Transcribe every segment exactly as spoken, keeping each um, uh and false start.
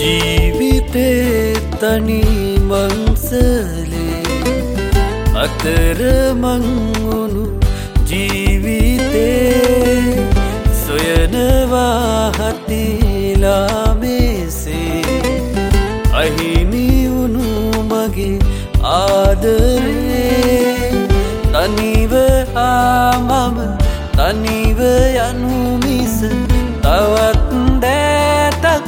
ජීවිතේ තනි මංසලේ අතර මං වුණු ජීවිතේ සොයනවා හතිලා මෙසේ අහිමි වුණු මගේ ආදරේ තනිව ආමම තනිව යනු මිස තවත් දෑතක්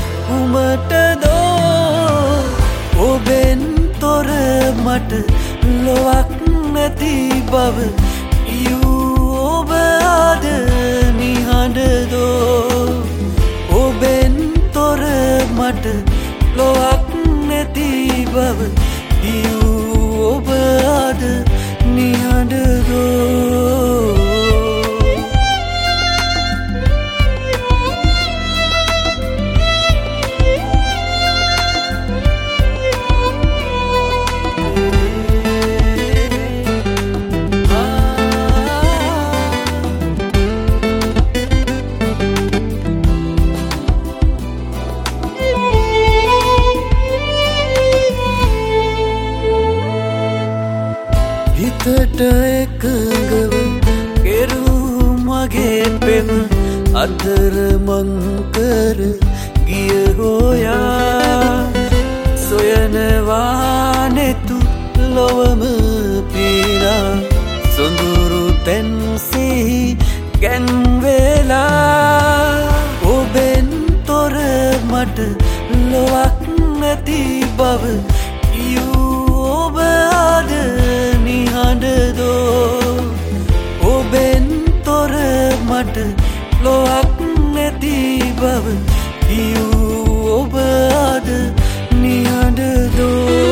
කුමටදෝ ඔබෙන් තොර මට ලොවක් නැති බව යූ ඔබ අද නිහඬදෝ ඔබෙන් තොර මට ලොවක් නැති බව යූ ඔබ අද නිහඬදෝ හිතට එකඟව කෙරූ මගේ පෙම අතර මං කර ගිය හොයා සොයනවා නෙතු ලොවම පීරා සොඳුරු තැන්සිහි ගැන්වෙලා ඔබෙන් තොර මට ලොවක් නැති බව යූ ඔබ අද නිහඬදෝ ඔබෙන් තොර මට ලොවක් නැති බව යූ ඔබ අද නිහඬදෝ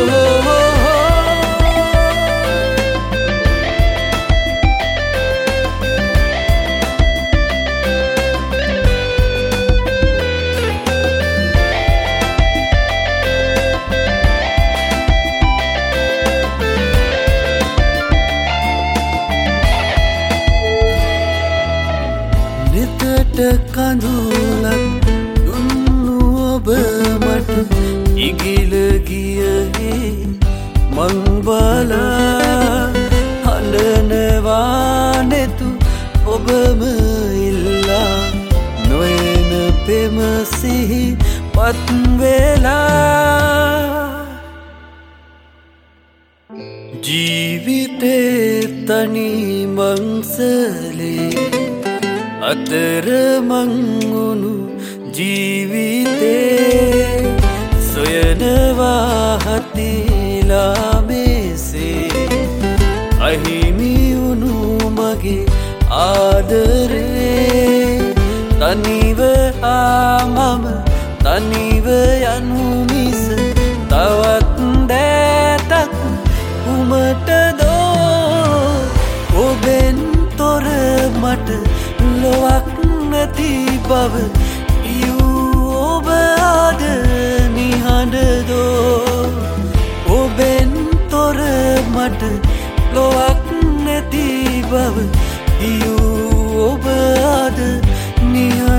කඳුලක් දුන්නු ඔබ මට ඉගිල ගියහේ මං බලා හඬනවා නෙතු ඔබම ඉල්ලා නොයන පෙම සිහි පත් වෙලා ජීවිතේ තනි මංසලේ අතර මං වුණු ජීවිතේ සොයනවා හතිලා මෙසේ අහිමි වුණු මගේ ආදරේ තනිව ආමම තනිව යනු මිස තවත් දෑතක් කුමටදෝ ඔබෙන් තොර මට ලොවක් නැති බව යූ ඔබ අද නිහඬදෝ ඔබෙන් තොර මට ලොවක් නැති බව යූ ඔබ අද නිහඬදෝ